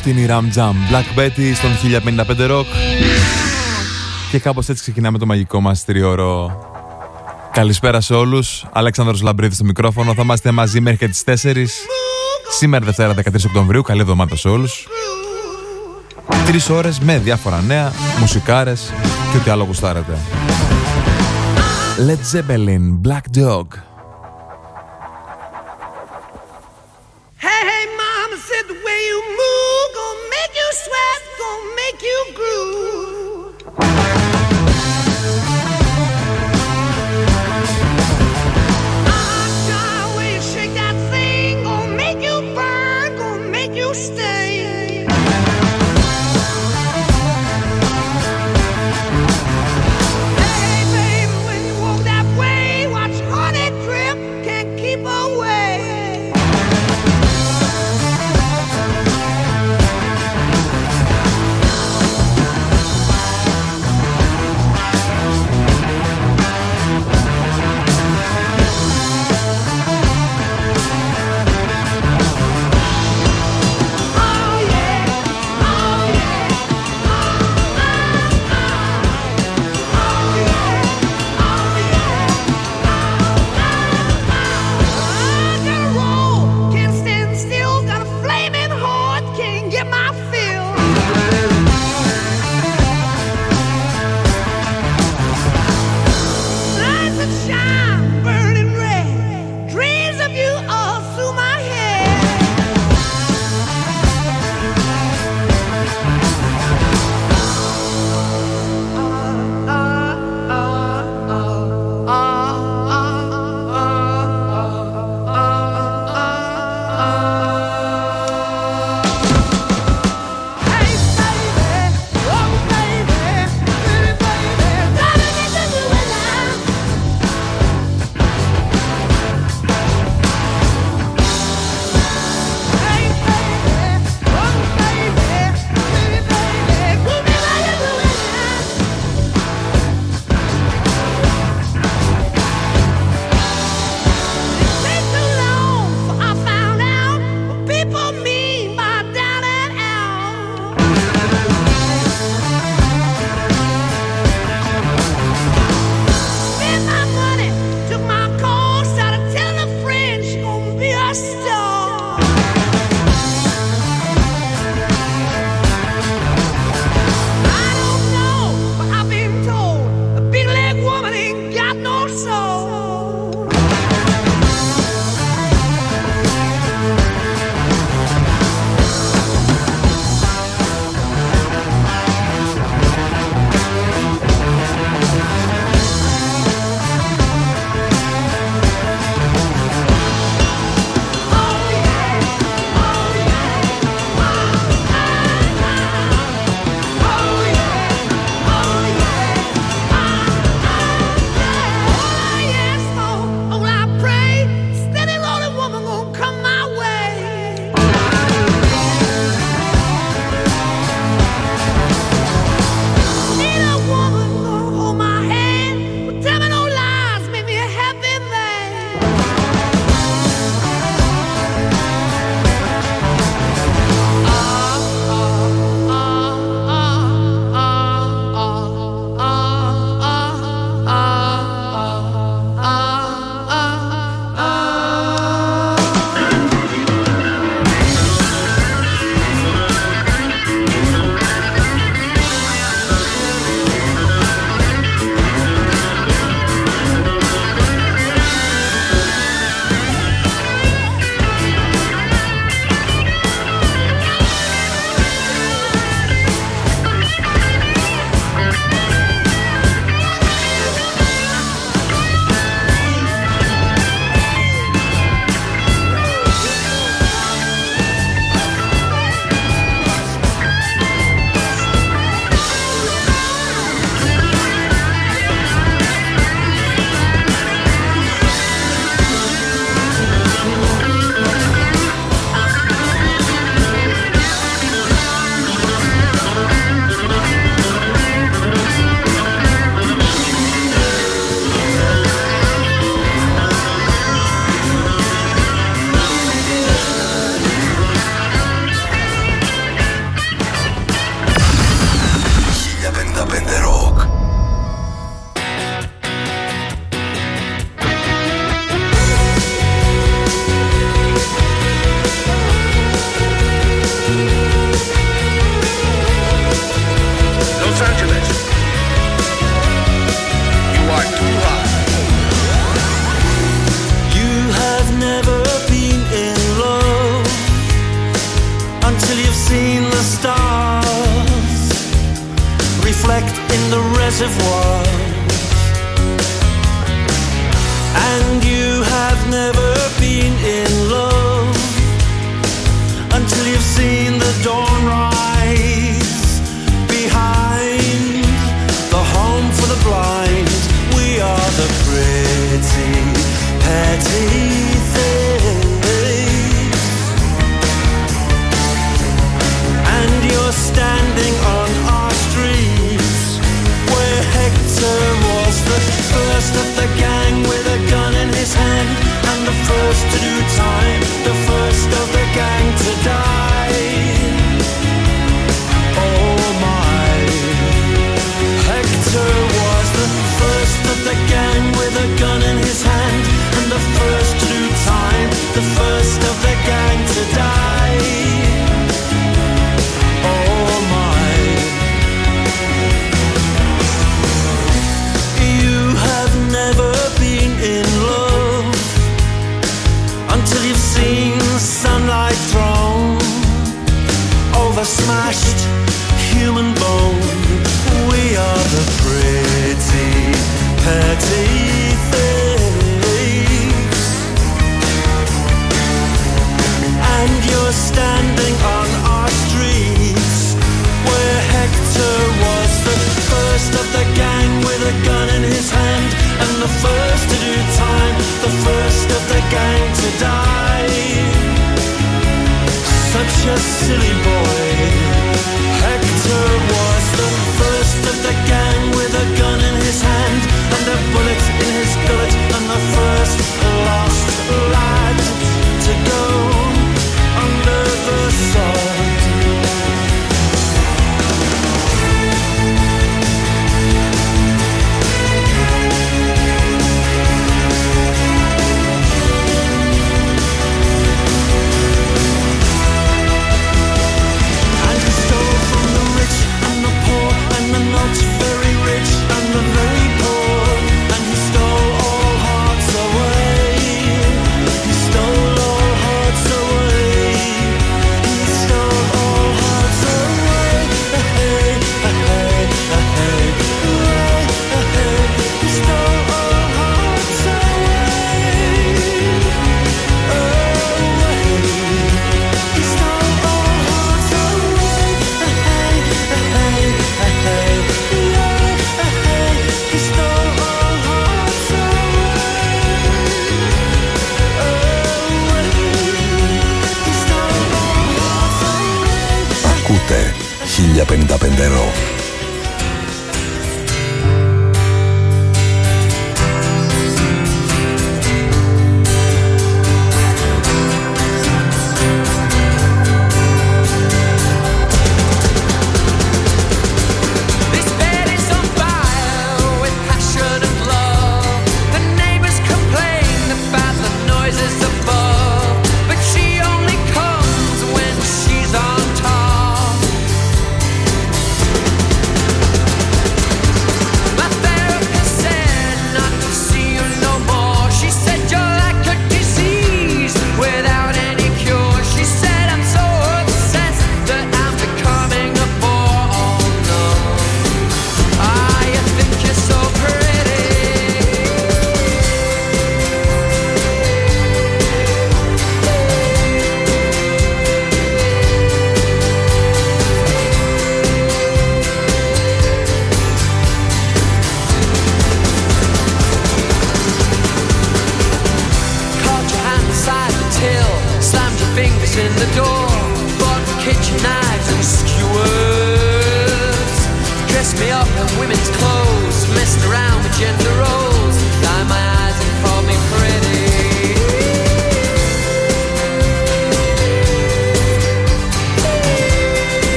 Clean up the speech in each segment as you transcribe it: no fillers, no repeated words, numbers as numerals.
Αυτή είναι η Ram Jam Black Betty στον 1055 Rock. Και κάπως έτσι ξεκινάμε το μαγικό μας τριώρο. Καλησπέρα σε όλους. Αλέξανδρος Λαμπρίδης στο μικρόφωνο. Θα είμαστε μαζί μέχρι και τις 4. Σήμερα Δευτέρα 13 Οκτωβρίου. Καλή εβδομάδα σε όλους. 3 ώρες με διάφορα νέα, μουσικάρες και ό,τι άλλο γουστάρετε. Led Zeppelin, Black Dog. Hey, baby, when you walk that way, watch honey. reflect in the reservoir. And you have never been in love until you've seen the dawn rise behind the home for the blind. We are the pretty, petty things, and you're standing on our streets where Hector was the first of the gang with a gun in his hand, and the first to do time, the first of the gang to die. Oh my, Hector was the first of the gang with a gun in his hand, and the first to do time, the first of the gang to die. Oh my, you have never been in love until you've seen sunlight thrown over smashed human bone. We are the pretty, petty things, and you're standing on our streets where Hector was the first of the gang with a gun in his hand, and the first to do time, the first of the gang to die. Such a silly boy. Hector was the first of the gang with a gun in his hand and a bullet in his gullet, and the first lost lad to go under the sod. Ακούτε 1055 ρο.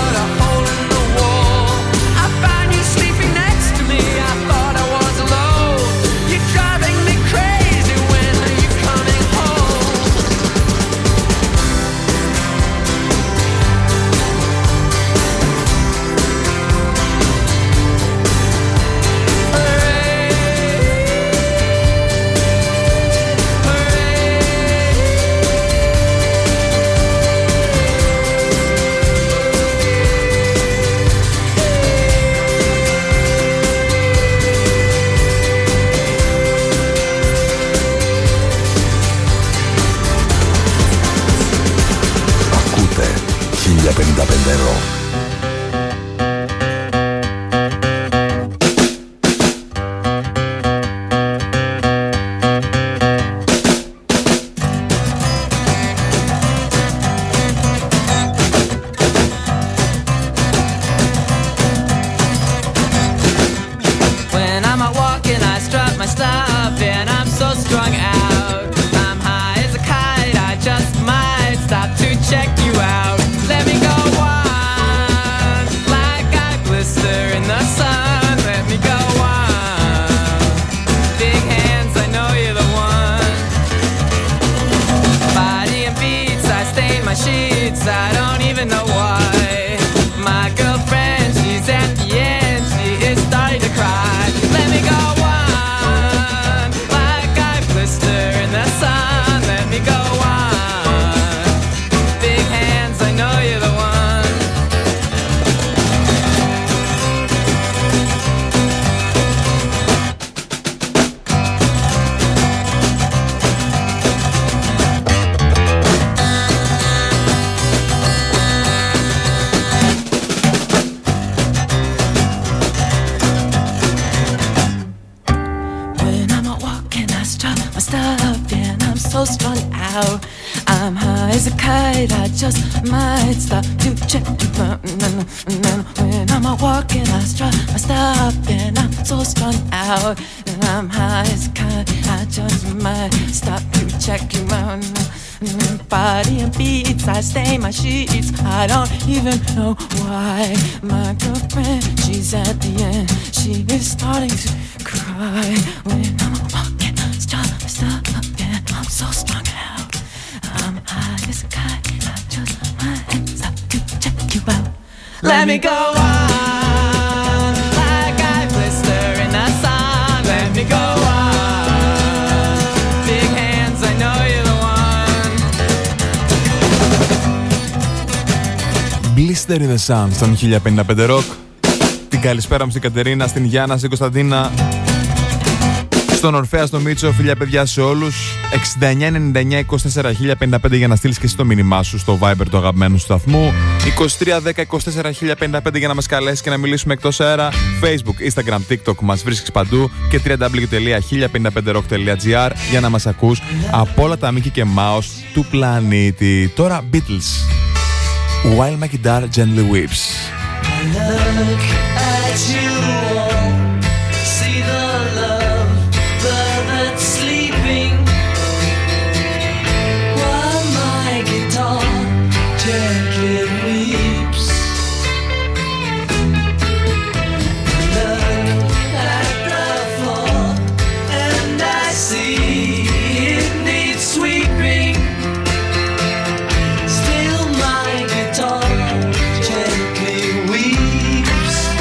Sleeping next to me, I thought I was alone. When I'm out walking, I strut my stuff and I'm so strung out. I'm high as a kite, I just might stop to check you out. Let me go on, like I blister in the sun. Let me go on, big hands, I know you're the one. Body and beats, I stain my sheets, I don't even know why. My girlfriend, she's at the end, she is starting to cry. Let me go on, like I blister in the sun. Let me go on, big hands, I know you're the one. When I'm out walking, I strut my stuff and I'm so strung out. I'm high as a kite, I just might stop to check you out. When I'm out walking, I strut my stuff and I'm so strung out. And I'm high as a kite, I just might stop to check you out. Body and beats, I stain my sheets, I don't even know why. My girlfriend, she's at the end, she is starting to cry. When I'm walking, stop and I'm so strung out. I'm high as a kite, I just might stop to check you out. Let me go on, like I blister in the sun. Let me go on, big hands, I know you're the one. Blister in the Sun στον 1055 Rock. Την καλησπέρα μου στην Κατερίνα, στην Γιάννα, στην Κωνσταντίνα, στον Ορφέα, στον Μίτσο. Φιλιά παιδιά σε όλους. 69-99-24-1055 για να στείλεις και εσύ το μήνυμά σου στο Viber του αγαπημένου σου σταθμού. 23-10-24-1055 για να μας καλέσεις και να μιλήσουμε εκτός αέρα. Facebook, Instagram, TikTok μας βρίσκεις παντού και www.1055rock.gr για να μας ακούς από όλα τα Mickey και Mouse του πλανήτη. Τώρα Beatles. While my guitar gently weeps. Look at you all, see the love that's sleeping, while my guitar gently weeps. Look at the floor and I see it needs sweeping. Still my guitar gently weeps.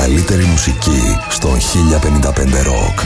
καλύτερη μουσική στον 1055 Rock.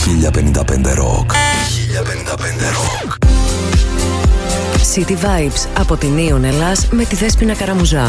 1055 Rock. 1055 Rock. City Vibes από την Neon Ελλάς με τη Δέσποινα Καραμουζά.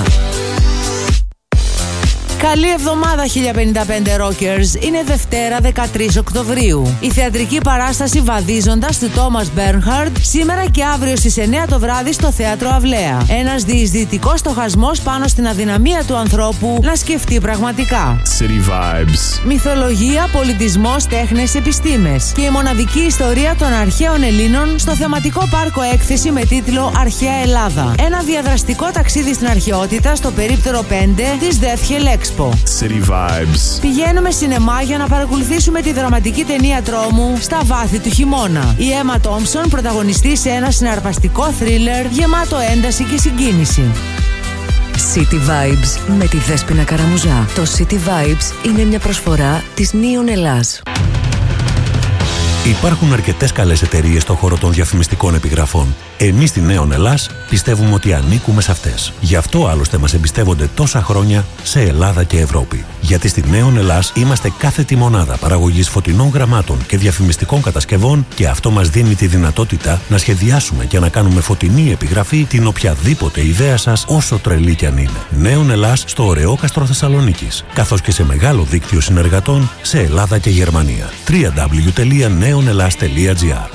Καλή εβδομάδα 1055 Rockers. Είναι Δευτέρα 13 Οκτωβρίου. Η θεατρική παράσταση Βαδίζοντας του Τόμας Μπέρνχαρντ σήμερα και αύριο στις 9 το βράδυ στο Θέατρο Αυλαία. Ένας διεισδυτικός στοχασμός πάνω στην αδυναμία του ανθρώπου να σκεφτεί πραγματικά. City Vibes. Μυθολογία, πολιτισμός, τέχνες, επιστήμες και η μοναδική ιστορία των αρχαίων Ελλήνων στο θεματικό πάρκο έκθεση με τίτλο Αρχαία Ελλάδα. Ένα διαδραστικό ταξίδι στην αρχαιότητα στο περίπτερο 5 της Death Hill Expo. City Vibes. Πηγαίνουμε σινεμά για να παρακολουθήσουμε τη δραματική ταινία τρόμου Στα βάθη του χειμώνα. Η Έμα Τόμψον πρωταγωνιστεί σε ένα συναρπαστικό θρίλερ γεμάτο ένταση και συγκίνηση. City Vibes με τη Δέσποινα Καραμουζά. Το City Vibes είναι μια προσφορά της Neon Ελλάς. Υπάρχουν αρκετές καλές εταιρείες στον χώρο των διαφημιστικών επιγραφών. Εμείς στη Neon Ελλάς πιστεύουμε ότι ανήκουμε σε αυτές. Γι' αυτό άλλωστε μας εμπιστεύονται τόσα χρόνια σε Ελλάδα και Ευρώπη. Γιατί στη Neon Ελλάς είμαστε κάθετη μονάδα παραγωγής φωτεινών γραμμάτων και διαφημιστικών κατασκευών και αυτό μας δίνει τη δυνατότητα να σχεδιάσουμε και να κάνουμε φωτεινή επιγραφή την οποιαδήποτε ιδέα σας, όσο τρελή κι αν είναι. Neon Ελλάς στο Ωρεόκαστρο Θεσσαλονίκης, καθώς και σε μεγάλο δίκτυο συνεργατών σε Ελλάδα και Γερμανία. www.neonelas.gr.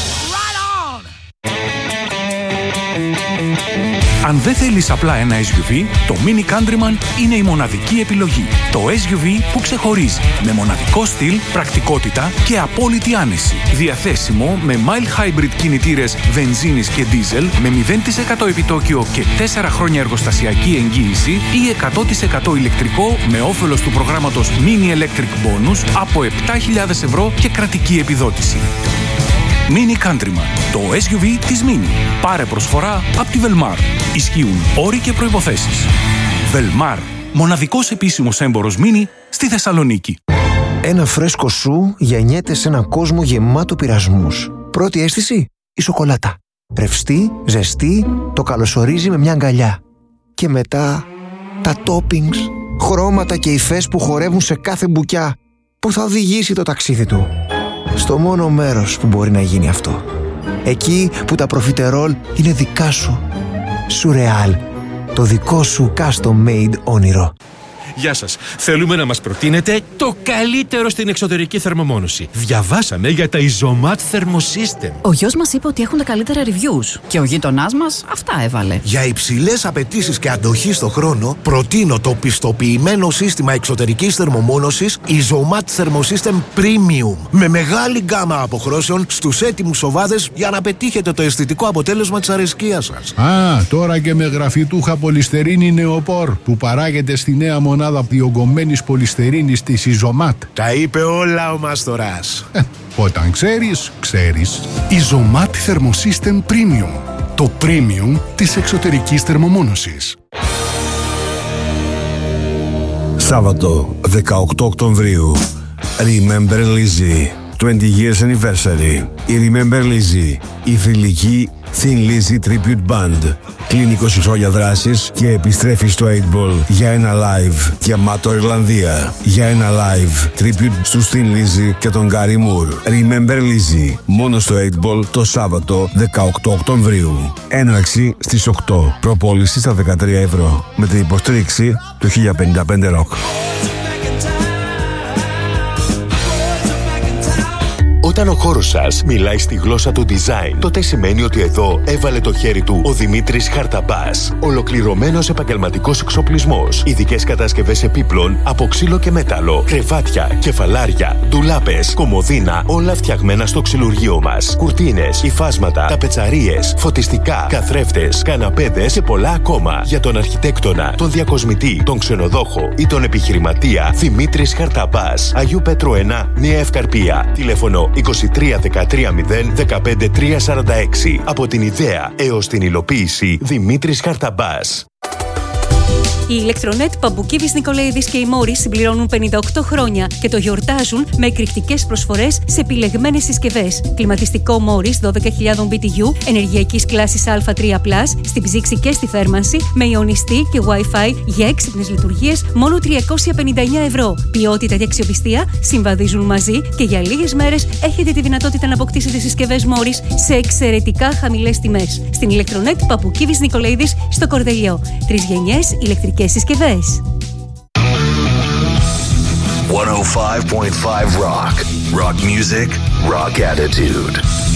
Αν δεν θέλεις απλά ένα SUV, το Mini Countryman είναι η μοναδική επιλογή. Το SUV που ξεχωρίζει, με μοναδικό στυλ, πρακτικότητα και απόλυτη άνεση. Διαθέσιμο με mild hybrid κινητήρες βενζίνης και diesel, με 0% επιτόκιο και 4 χρόνια εργοστασιακή εγγύηση ή 100% ηλεκτρικό με όφελος του προγράμματος Mini Electric Bonus από 7.000 ευρώ και κρατική επιδότηση. Mini Countryman, το SUV της Mini. Πάρε προσφορά από τη Velmar. Ισχύουν όροι και προϋποθέσεις. Velmar, μοναδικός επίσημος έμπορος Mini στη Θεσσαλονίκη. Ένα φρέσκο σου γεννιέται σε έναν κόσμο γεμάτο πειρασμούς. Πρώτη αίσθηση, η σοκολάτα. Ρευστή, ζεστή, το καλωσορίζει με μια αγκαλιά. Και μετά, τα toppings, χρώματα και υφές που χορεύουν σε κάθε μπουκιά, που θα οδηγήσει το ταξίδι του στο μόνο μέρος που μπορεί να γίνει αυτό. Εκεί που τα προφιτερόλ είναι δικά σου. Σουρεάλ, το δικό σου custom made όνειρο. Γεια σας. Θέλουμε να μας προτείνετε το καλύτερο στην εξωτερική θερμομόνωση. Διαβάσαμε για τα Isomat Thermosystem. Ο γιος μας είπε ότι έχουν τα καλύτερα reviews και ο γείτονάς μας αυτά έβαλε. Για υψηλές απαιτήσεις και αντοχή στο χρόνο, προτείνω το πιστοποιημένο σύστημα εξωτερικής θερμομόνωσης Isomat Thermosystem Premium. Με μεγάλη γκάμα αποχρώσεων στους έτοιμους οβάδες για να πετύχετε το αισθητικό αποτέλεσμα της αρεσκίας σας. Τώρα και με γραφιτούχα πολυστερίνη νεοπόρ που παράγεται στη νέα μονάδα διογκωμένης πολυστερίνης της Isomat. Τα είπε όλα ο Μάστορας. Όταν ξέρεις, ξέρεις. Isomat Thermosystem Premium. Το premium της εξωτερικής θερμομόνωσης. Σάββατο 18 Οκτωβρίου. Remember Lizzy. 20 years anniversary. Η Remember Lizzy, η θρυλική Thin Lizzy Tribute Band. Κλείνει 20 χρόνια δράσης και επιστρέφει στο 8-Ball για ένα live γεμάτο Ιρλανδία. Για ένα live tribute στους Thin Lizzy και τον Gary Moore. Remember Lizzy, μόνο στο 8-Ball το Σάββατο 18 Οκτωβρίου. Έναρξη στις 8. Προπόληση στα 13 ευρώ. Με την υποστήριξη του 1055 Rock. Όταν ο χώρος σας μιλάει στη γλώσσα του design, τότε σημαίνει ότι εδώ έβαλε το χέρι του ο Δημήτρης Χαρταμπάς. Ολοκληρωμένος επαγγελματικός εξοπλισμός, ειδικές κατασκευές επίπλων από ξύλο και μέταλλο, κρεβάτια, κεφαλάρια, ντουλάπες, κομοδίνα, όλα φτιαγμένα στο ξυλουργείο μας. Κουρτίνες, υφάσματα, ταπετσαρίες, φωτιστικά, καθρέφτες, καναπέδες και πολλά ακόμα. Για τον αρχιτέκτονα, τον διακοσμητή, τον ξενοδόχο ή τον επιχειρηματία, Δημήτρης Χαρταμπάς. Αγίου Πέτρου 1, Νέα Ευκαρπία. Τηλέφωνο 23 13 0 15 346. Από την ιδέα έως την υλοποίηση, Δημήτρης Χαρταμπάς. Η ηλεκτρονέτ Παμπουκίβης Νικολαίδης και η Μόρις συμπληρώνουν 58 χρόνια και το γιορτάζουν με εκρηκτικές προσφορές σε επιλεγμένες συσκευές. Κλιματιστικό Μόρις 12.000 BTU, ενεργειακής κλάσης Α3+, στην ψήξη και στη θέρμανση, με ιονιστή και Wi-Fi για έξυπνες λειτουργίες, μόνο 359 ευρώ. Ποιότητα και αξιοπιστία συμβαδίζουν μαζί και για λίγες μέρες έχετε τη δυνατότητα να αποκτήσετε συσκευές Μόρις σε εξαιρετικά χαμηλές τιμές. Στην ηλεκτρονέτ Παπουκίβης Νικολαίδης στο Κορδελιό. 3 γενιές ηλεκτρικές συσκευές. 105.5 Rock. Rock music, rock attitude.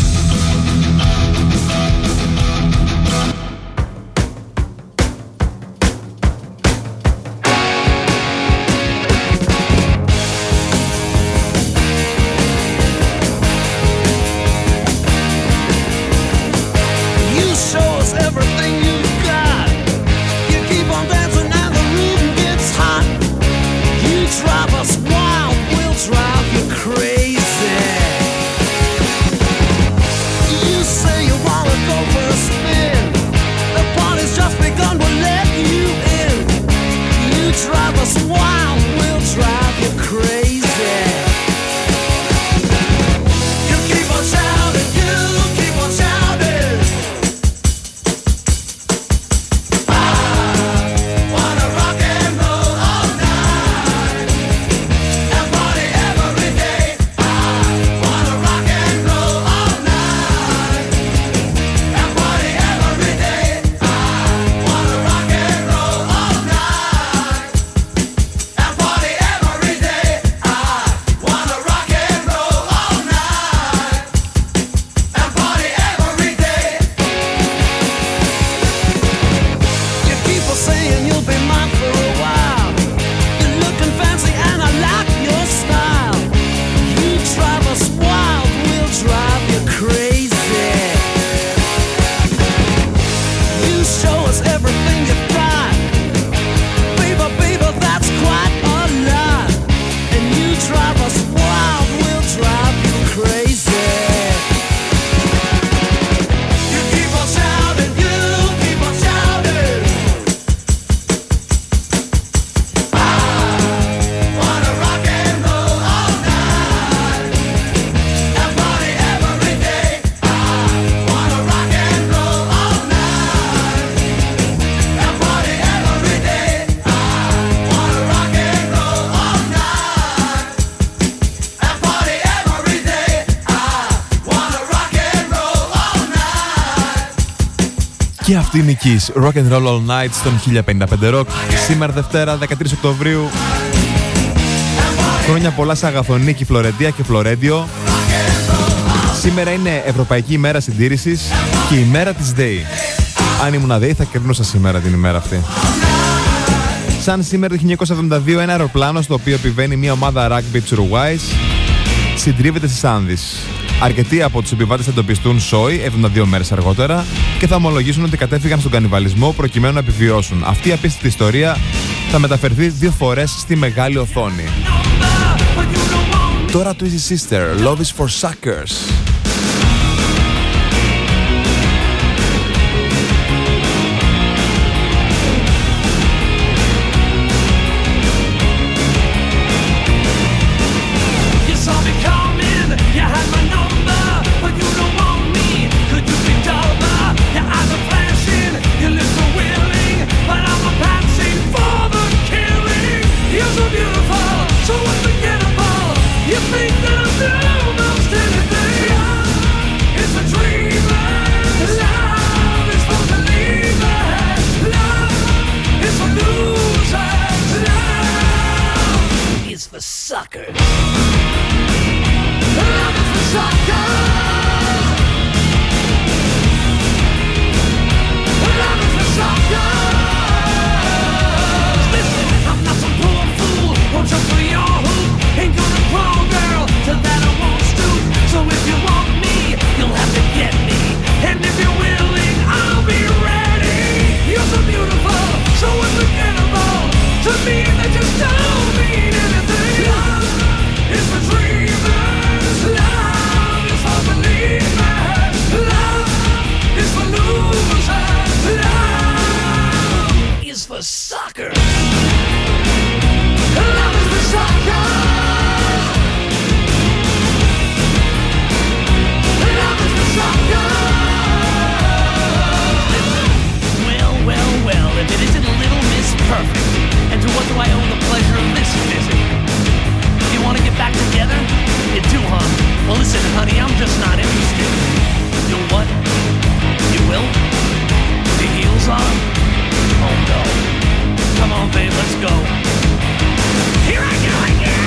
Και αυτή είναι η Kiss, Rock and Roll All Night στον 1055 Rock. Σήμερα Δευτέρα 13 Οκτωβρίου. Χρόνια πολλά σε Αγαθονίκη, Φλωρεντία και Φλωρέντιο. Σήμερα είναι Ευρωπαϊκή ημέρα συντήρησης και η μέρα της ΔΕΗ. Αν ήμουν ΔΕΗ θα κερνούσα σήμερα την ημέρα αυτή. Σαν σήμερα το 1972 ένα αεροπλάνο στο οποίο επιβαίνει μια ομάδα rugby της Ουρουάης συντρίβεται στις Άνδεις. Αρκετοί από τους επιβάτες θα εντοπιστούν σόι 72 μέρες αργότερα και θα ομολογήσουν ότι κατέφυγαν στον κανιβαλισμό προκειμένου να επιβιώσουν. Αυτή η απίστευτη ιστορία θα μεταφερθεί 2 φορές στη μεγάλη οθόνη. Τώρα Twisted Sister, Love is for Suckers. To me, they just don't mean anything. perfect. And to what do I owe the pleasure of this visit? You want to get back together? You do, huh? Well, listen, honey, I'm just not interested. You what? You will? With the heels on? Oh, no. Come on, babe, let's go. Here I go again!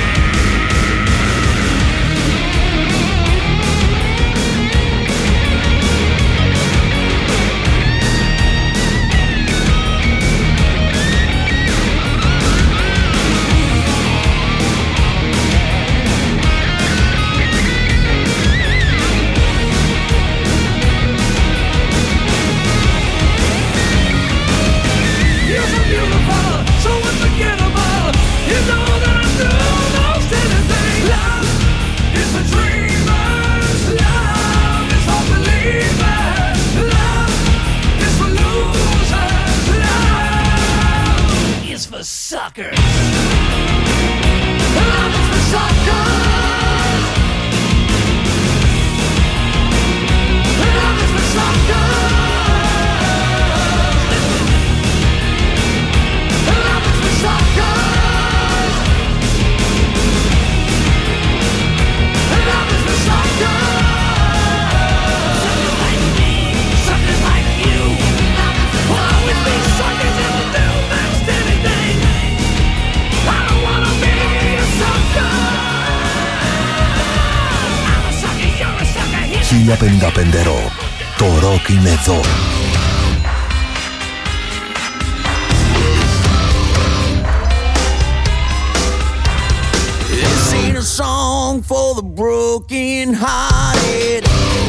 Suckers. Love is for suckers. Love is for suckers. Love is for suckers. Love is for suckers. Suckers like me, suckers like you. Will always be suckers and will do most anything. 1055 Rock. Το ροκ είναι εδώ. This ain't a song for the broken hearted.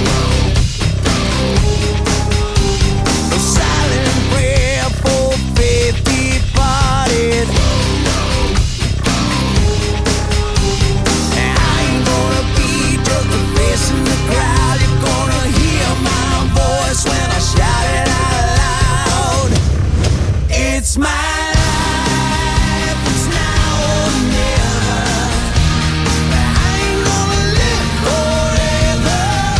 A silent prayer for faith departed. In the crowd, you're gonna hear my voice when I shout it out loud. It's my life, it's now or never. I ain't gonna live forever.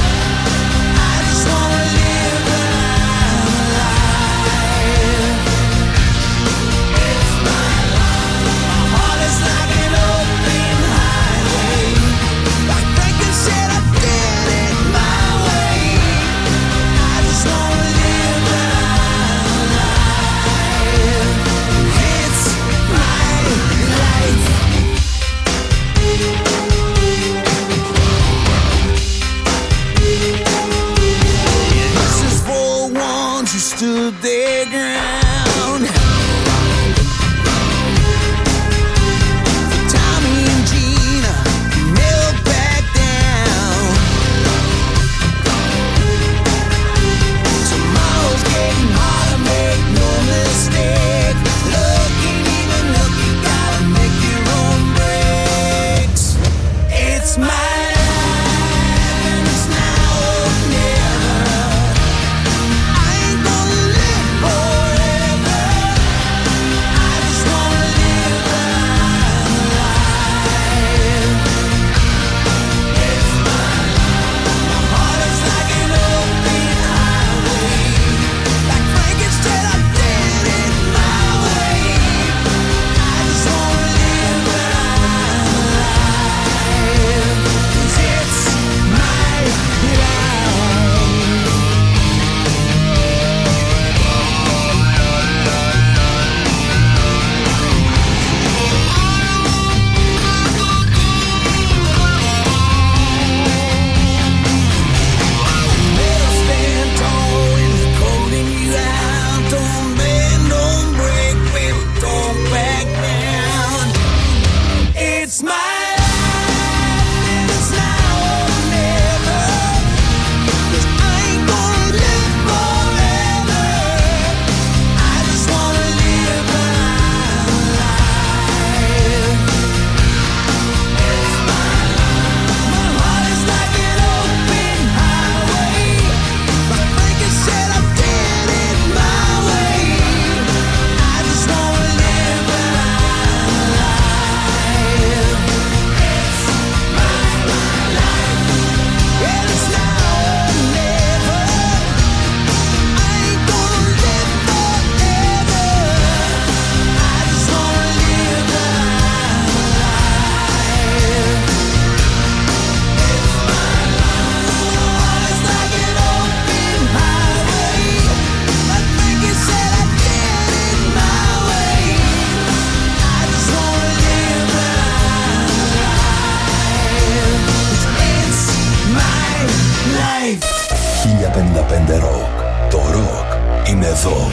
Rock. Το rock είναι εδώ.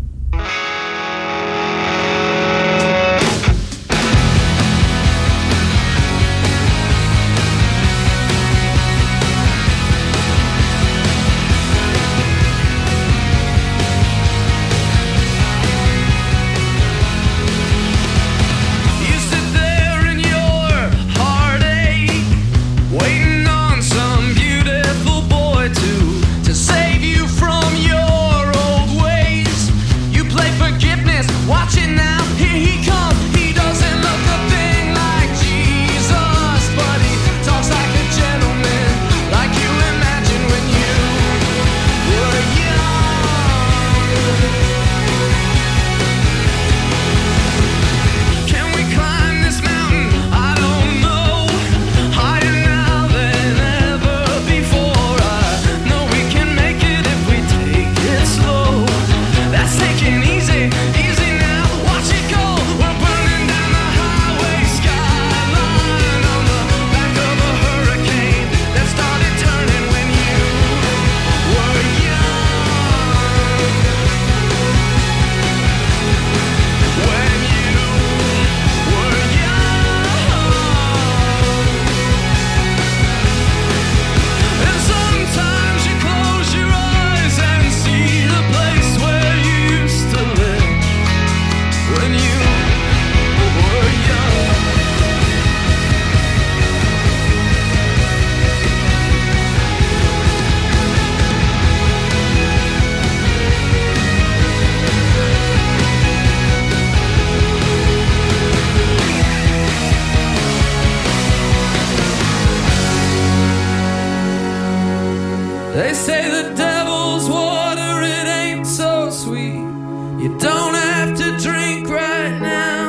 They say the devil's water, it ain't so sweet. You don't have to drink right now,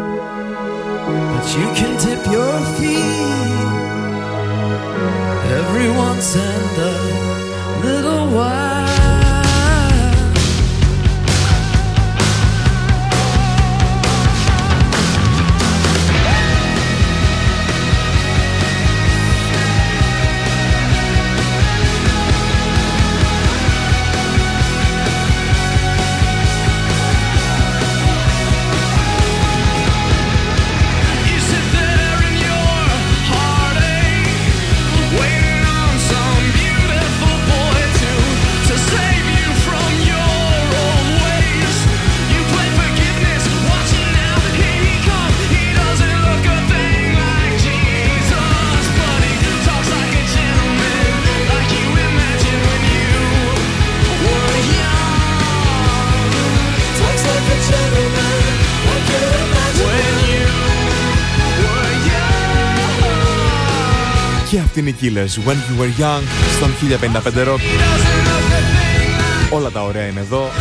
but you can dip your feet every once in a little while. Και αυτοί είναι οι Killers, When You Were Young, στον 1055 Rock. Όλα τα ωραία είναι εδώ.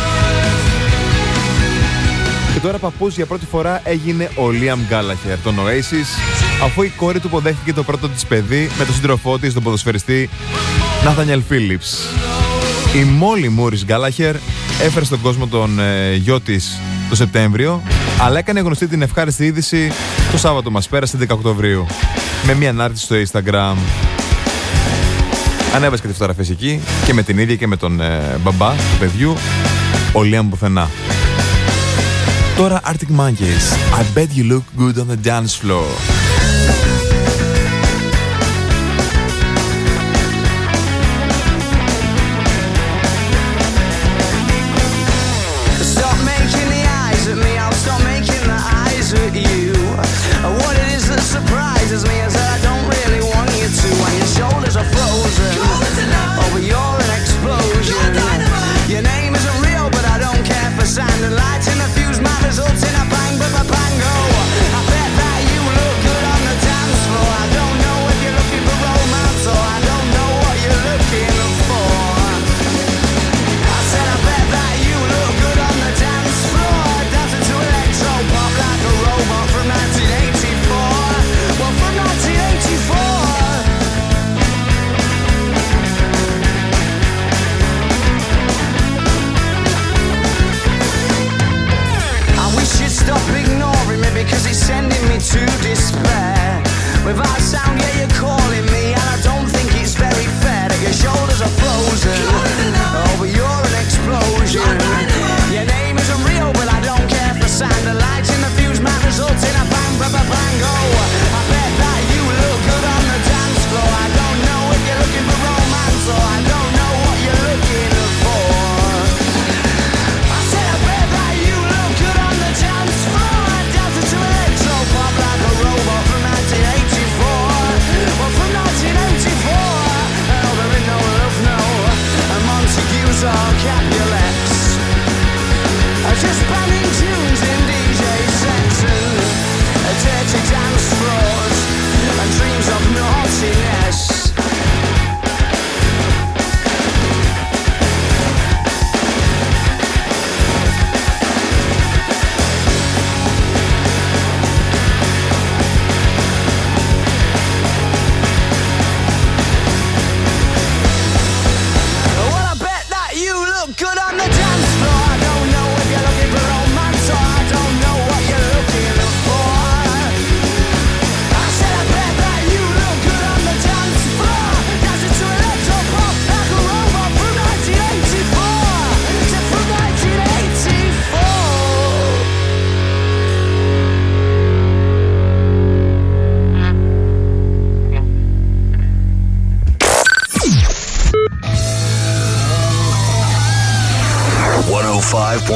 Και τώρα παππούς για πρώτη φορά έγινε ο Liam Gallagher, τον Oasis, αφού η κόρη του υποδέχθηκε το πρώτο της παιδί με τον σύντροφό της, τον ποδοσφαιριστή Nathaniel Phillips. Η Molly Morris Gallagher έφερε στον κόσμο τον γιο της το Σεπτέμβριο, αλλά έκανε γνωστή την ευχάριστη είδηση το Σάββατο μας πέρασε, 11 Οκτωβρίου, με μια ανάρτηση στο Instagram. Ανέβασε και τις φωτογραφίες εκεί και με την ίδια και με τον μπαμπά του παιδιού, ο Liam πουθενά. Τώρα Arctic Monkeys, I bet you look good on the dance floor.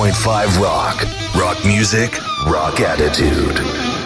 Rock. Rock music, rock attitude.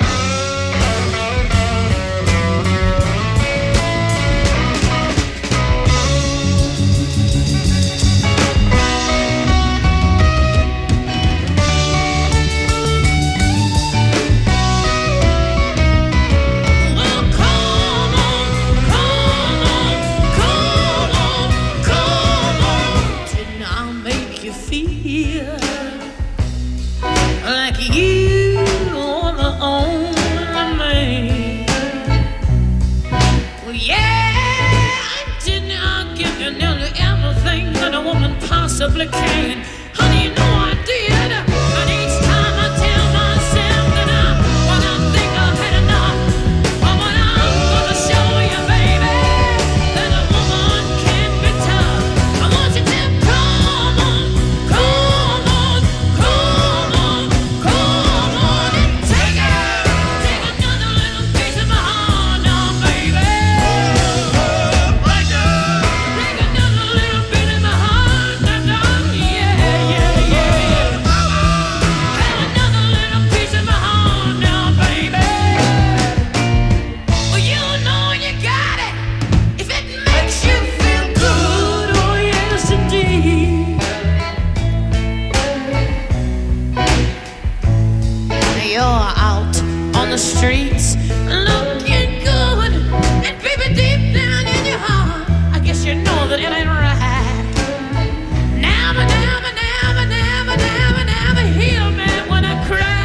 Possibly can. Honey, you know I did. But each time I tell myself that when I think I've had enough, but when I'm gonna show you, baby, that a woman can be tough. I want you to come on, come on, come on, come on and take another little piece of my heart now, baby. Take another little bit of my heart. Streets looking good, and baby, deep down in your heart, I guess you know that it ain't right. Never, never, never, never, never, never heal me when I cry.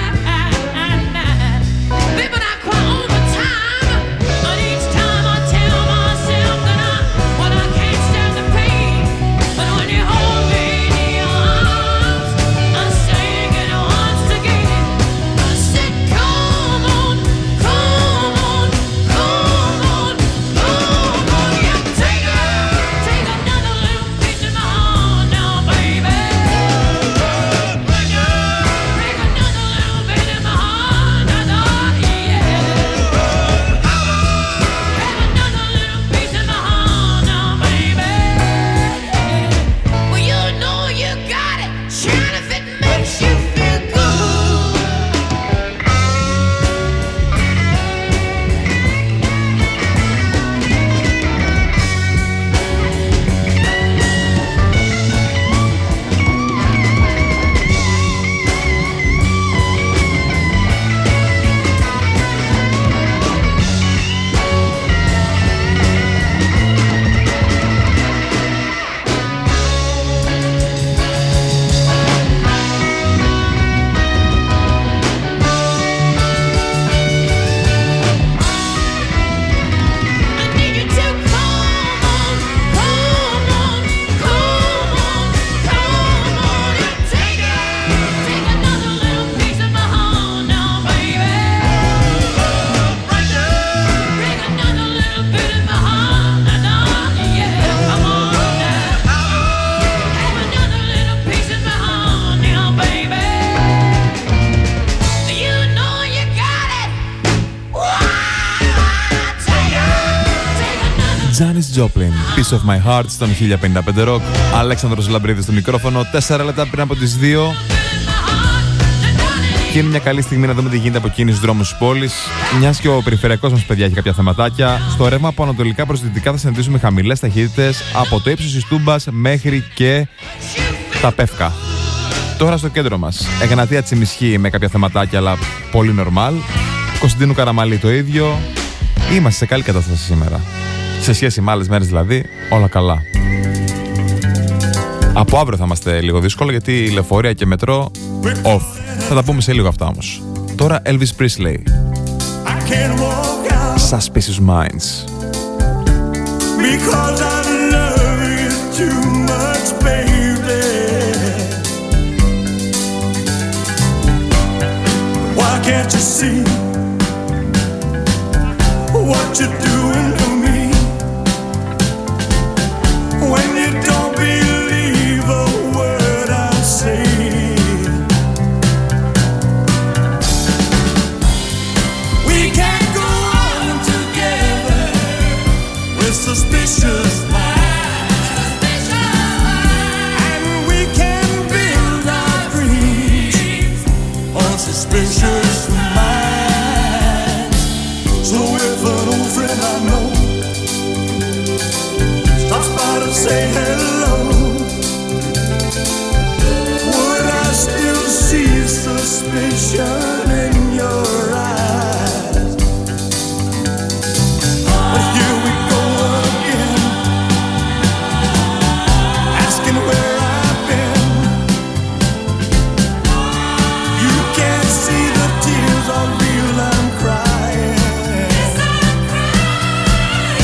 Baby, I cry all the time, but each time I tell myself that when I can't stand the pain, but when you hold me in your arms, I sing it once again. I said, come on. Janis Joplin, Piece of My Heart στον 1055 Rock. Αλέξανδρος Λαμπρίδης στο μικρόφωνο. 4 λεπτά πριν από τις 2. Και είναι μια καλή στιγμή να δούμε τι γίνεται από εκείνους τους δρόμους της πόλης. Μιας και ο περιφερειακός μας, παιδιά, έχει κάποια θεματάκια. Στο ρεύμα από ανατολικά προς δυτικά θα συναντήσουμε χαμηλές ταχύτητες από το ύψος της Τούμπας μέχρι και τα Πεύκα. Τώρα στο κέντρο μας, Εγνατία Τσιμισχή με κάποια θεματάκια, αλλά πολύ normal. Κωνσταντίνου Καραμαλή το ίδιο. Είμαστε σε καλή κατάσταση σήμερα. Σε σχέση με άλλες μέρες δηλαδή, όλα καλά. Από αύριο θα είμαστε λίγο δύσκολο, γιατί η λεωφορεία και μετρό off. Θα τα πούμε σε λίγο αυτά όμως. Τώρα Elvis Presley, Suspicious Minds. Because I love you too much, baby. Why can't you see what you're doing to me? When you don't believe a word I say. We can't go on together with suspicious minds. And we can build our dreams know